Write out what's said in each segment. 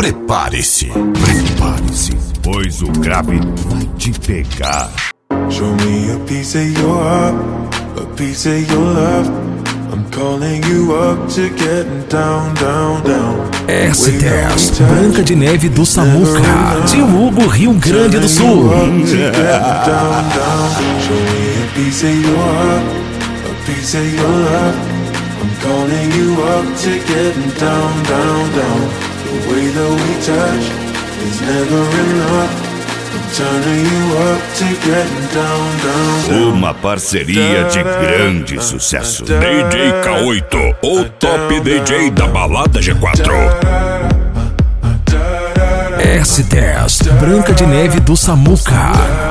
Prepare-se, pois o grave vai te pegar. Show me a piece of your heart, a piece of your love. I'm calling you up to get down, down, down. S10, Branca de Neve do Samuca, de Hugo, Rio Grande do Sul. Show me a piece of your heart, a piece of your love. I'm calling you up to get down, down, down. The way that we touch is never enough. Uma parceria de grande sucesso. DJ K8, o top DJ da balada G4. S10, Branca de Neve do Samuca.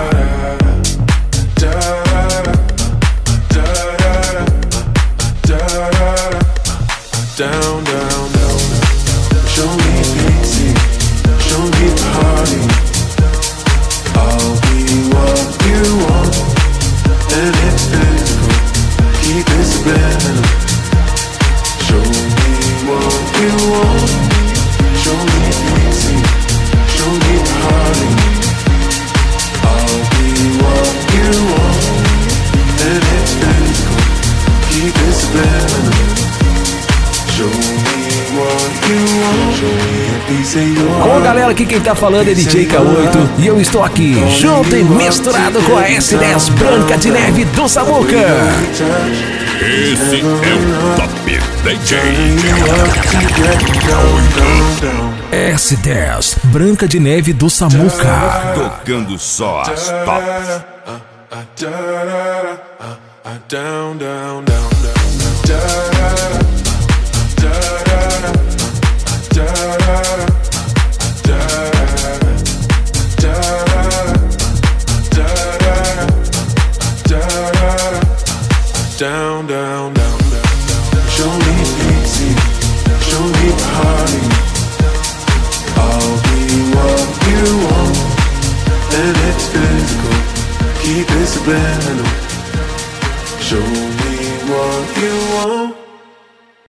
Down, down, down. Show me pity, show me party. I'll be what you want, and it's physical. Keep it subliminal. Show me what you want. Show me pity, show me party. I'll be what you want, and it's physical. Keep it subliminal. Com a galera aqui, quem tá falando é DJ K8 e eu estou aqui junto e misturado com a S10 Branca de Neve do Samuca. Esse é o top DJ S10 Branca de Neve do Samuca, tocando só as tops. Down, down, down, down. Down, down, down, down. Show me pity, show me party. I'll be what you want, and it's physical. Keep it subliminal. Show me what you want.